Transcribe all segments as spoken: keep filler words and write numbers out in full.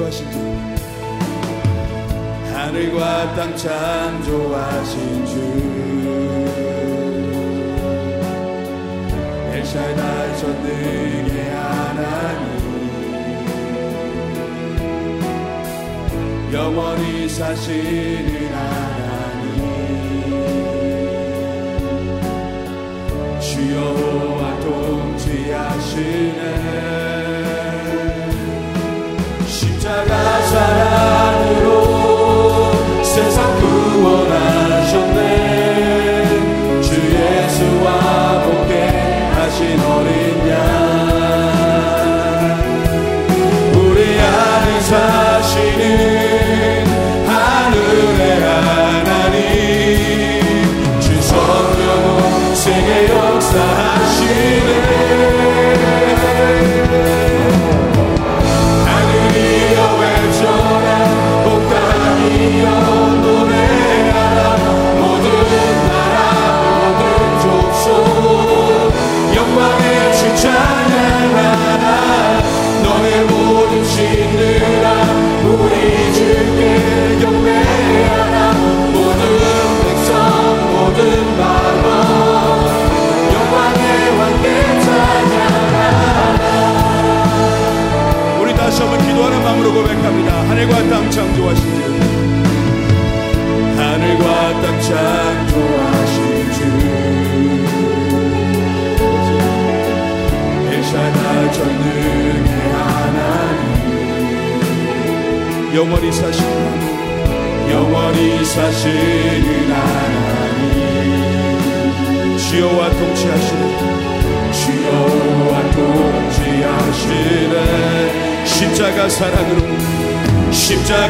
창조하신 주, 하늘과 땅 창조하신 주, 엘샤다이 전능의 하나님, 영원히 사시는 하나님, 주여와 통치하시네. 십자가 사랑으로 세상 구원하셨네. 주 예수와 함께 하신 어린 양, 우리 안에 사시는 하늘의 하나님, 주 성령은 세계 역사하시네. 기도하는 마음으로 고백합니다. 하늘과 땅 창조하신 주, 하늘과 땅 창조하신 주, 엘샤다이 전능의 하나님, 영원히 사시는 영원히 사시는 하나님, 주여와 통치하시는 주여와 통치하시네. 십자가 사랑으로 십자가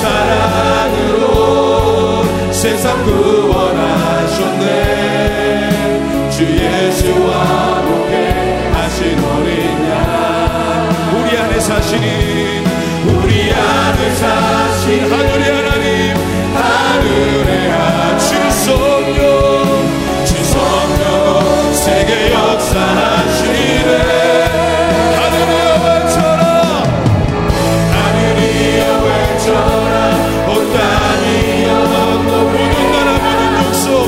사랑으로 세상 구원하셨네. 주 예수와 함께 하신 어린 양, 우리 안에 사시는 우리 안에 사신 하늘의 하나님, 하늘의 하나님, 주 성령 주 성령 세계 역사하시네. 온 땅이여 모든 나라 모든 족속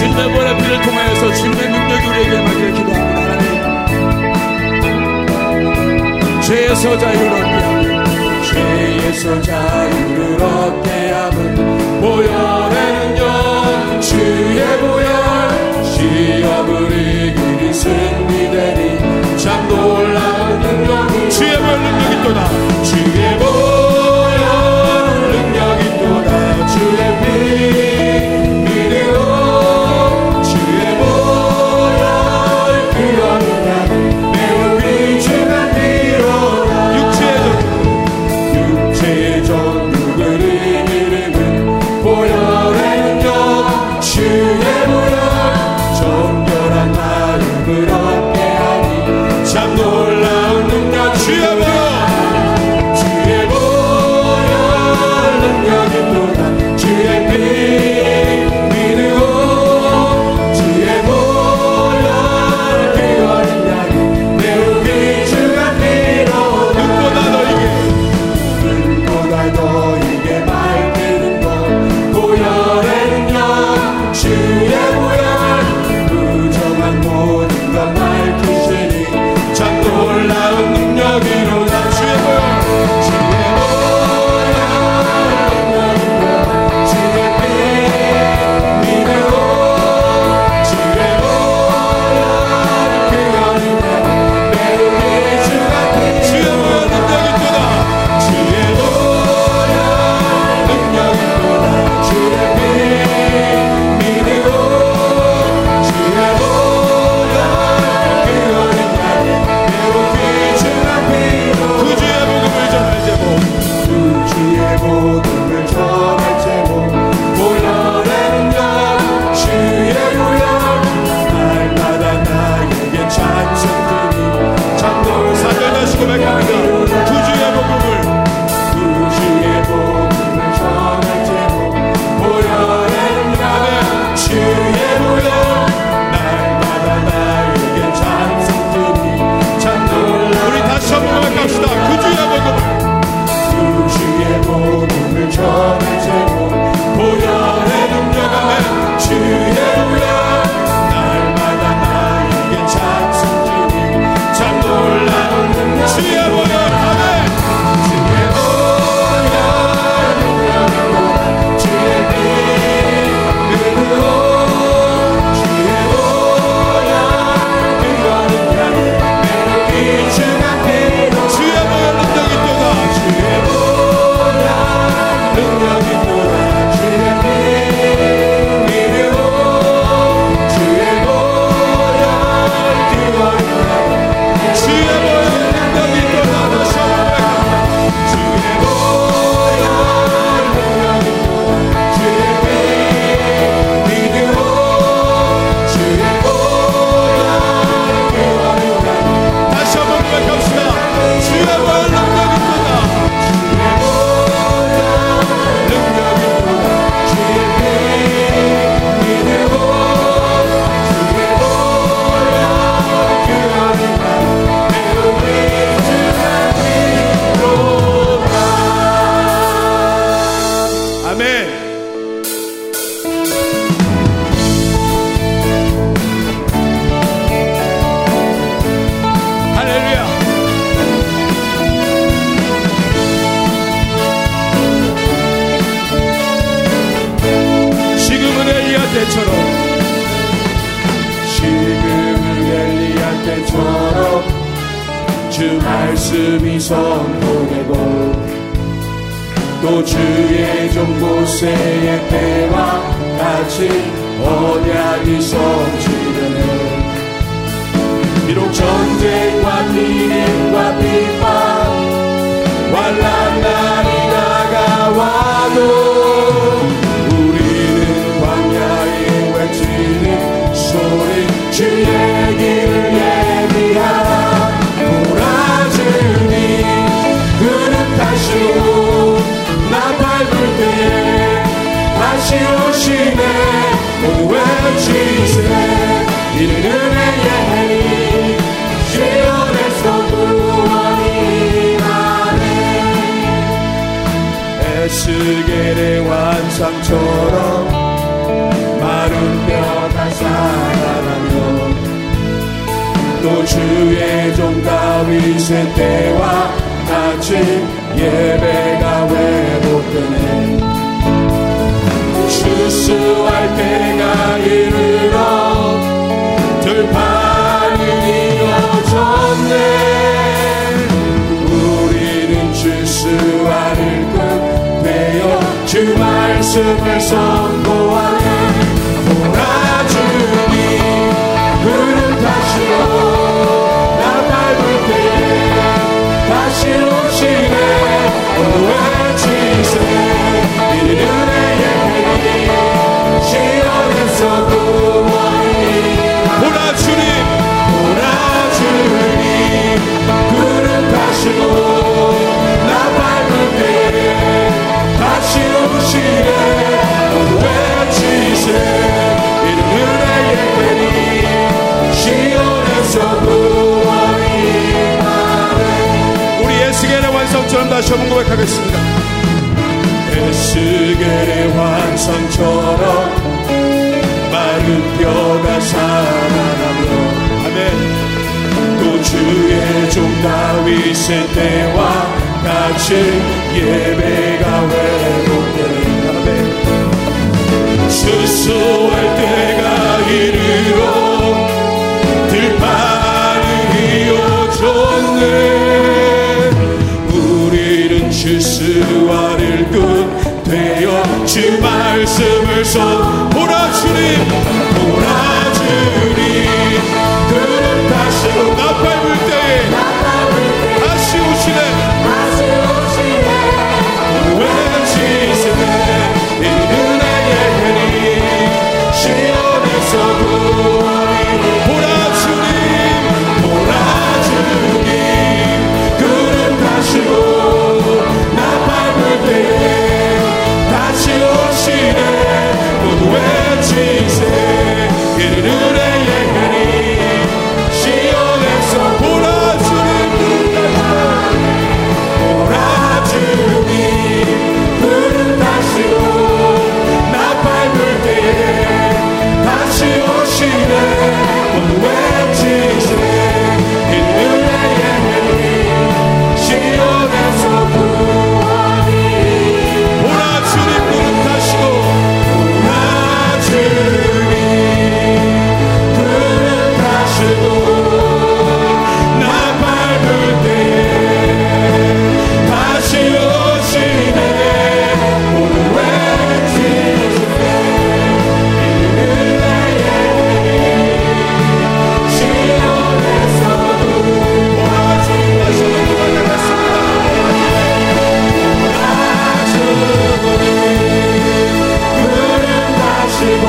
주님의 보혈의 피를 통하여서 주님의 능력이 우리에게 임하기를 기도합니다. 하나님, 죄에서 자유를 얻게 하면 죄에서 자유를 얻게 함은 보혈에는요 주의 보혈 시험을 이기니 승리되니 참 놀라운 능력이 주의 보혈 능력이 또다 주의 보혈 능력이 또다 주의 피 믿으오 주의 보혈 그 어느 날 매우 귀중한 피로다 육체의 전 육체의 전국을 이기는 보혈에는요 주의 보혈 정결한 마음을 얻게 하니 참 놀라운 능력 주의 보혈 주의 보혈 능력이 또다 주의 피 믿으오 주의 보혈 그 어린 양이 매우 귀중한 피로다 눈보다 너에게 눈보다 너에게 맑은 것 보혈에는요 주의 보혈 부정한 모든 것 밝히시니 참 놀라운 능력이로다 주의 보혈 주의 보혈 주의 피 믿으오 주의 보혈 그 어린 양 매우 귀중한 피 주의 보혈 능력이 또다 주의 보혈 능력이 또다 주의 피 믿으오 주의 보혈 그 어린 양 매우 귀중한 피로 그 주의 복음을 전할 제목 그 주의 복음을 전할 제목 보혈에는요 주의 보혈 날마다 나에게 찬송드리 참 놀라운 사절 다시 고백합니다. 그 주의 복음을 그 주의 복음을 전할 제목 보혈에는요 주의 보혈 날마다 나에게 찬송드리 참 놀라운 우리 다시 한번 고백합시다. 그 주의 복음을 그 주의 복음을 전할 제목 보혈의 능력하며 주의 보혈 날마다 나에게 찬송드리 참 놀라운 능력 주의 보혈 아멘 주의 보혈 능력이로다 주의 피 믿으오 주의 보혈 그 어린 양 매우 귀중한 피로 주의 보혈 능력이 또다 주의 보혈 능력이 또다 주의 피 믿으오 주의 보혈 그 어린 양 주의 보혈 능력이 또다 다시 한번 고백합니다. 주의 보혈 능력이 또다 주의 피 믿으오 주의 보혈 그 어린 양 다시 한번 고백합시다. 주의 보혈 능력이 또다 주의 보혈 능력이 또다 주의 피 믿으오 주의 보혈 그 어린 양 매우 귀중한 피로다 아멘. 할렐루야. 지금은 엘리야 때처럼 지금은 엘리야 때처럼 주 말씀이 선포되고 또 주의 종 모세의 때와 같이 언약이 성취되는 비록 전쟁과 비난과 비판 환난 날이 다가와도 우리는 광야에 외치는 소리 주의 길을 예비하라 보라주니 그는 다시 오 나팔 불 때에 다시 오시네 모두 외치세 또 주의 종 다윗의 때와 같이 예배가 회복되네. 추수할 때가 이르러 들판이 이어졌네. 우리는 추수할 일꾼 되어 주 말씀을 선포하네. 보라 주님 구름 타시고 나 밟을 때에 다시 오시네. 오늘 외치세 이른 은혜의 해리 시온에서 구원이. 보라 주님 보라 주님 구름 타시고 나 밟을 때에 다시 오시네. 오늘 외치세 이른 은혜의 해리 시온에서 구원이 임하네. 우리 에스겔의 완성처럼 다시 한번 고백하겠습니다. 에스겔의 환상처럼 마른 뼈가 살아나며 아멘. 또 주의 종 다윗의 때와 같이 예배가 회복되는. 아멘. 추수할 때가 이르러 들판이 이어졌네. 우리는 추수할 일꾼 되어 주 말씀을 선. 보라 주님 보라 주님 구름 타시고 나 밟을 때에 다시 오시네. 외치시네 이 은혜의 해리 시온에서 구원이. 보라 주님 보라 주님 구름 타시고 나 밟을 때에 다시 오시네. 모두 외치세 이른 은혜의 해리 시온에서. 보라 주님 보라 주님 구름 타시고 나 밟을 때에 다시 오시네. 모두 외치세 이른 은혜의 해리 시온에서 구원이. 보라 주님 구름 타시고 보라 주님 구름 타시고 나 밟을 때에 다시 오시네. 모두 외치세 이른 은혜의 해리 시온에서 보라 주님 다시 한번 고백하겠습니다. 보라 주님 구름 타시고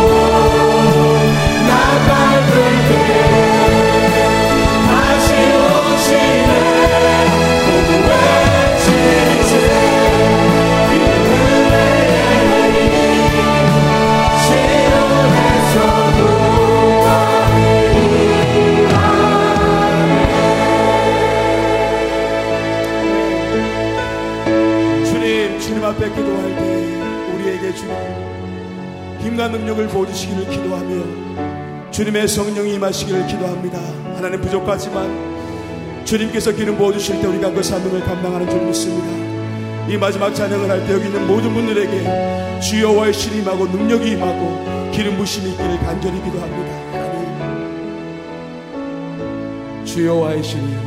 나 밟을 때에 다시 오시네. 모두 외치세 이른 은혜의 해리 시온에서 구원이. 주님, 주님 앞에 기도할 때 우리에게 주님 힘과 능력을 보여주시기를 기도하며 주님의 성령이 임하시기를 기도합니다. 하나님 부족하지만 주님께서 기름 부어주실 때 우리가 그 사명을 감당하는 줄 믿습니다. 이 마지막 찬양을 할 때 여기 있는 모든 분들에게 주여와의 신이 임하고 능력이 임하고 기름 부심이 있기를 간절히 기도합니다. 하나님 주여와의 신이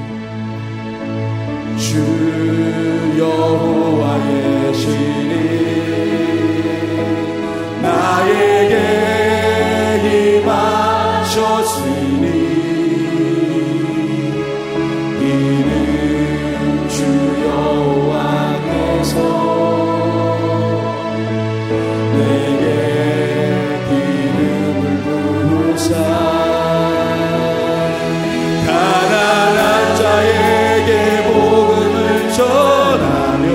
주 여호와의 신이 나에게 임하셨으니 이는 주 여호와께서 내게 기름을 부으사 가난한 자에게 복음을 전하며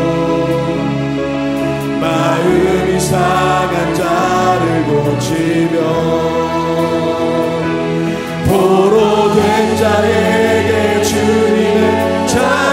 마음이 상한 자를 고치며 포로된 자에게 주님의 자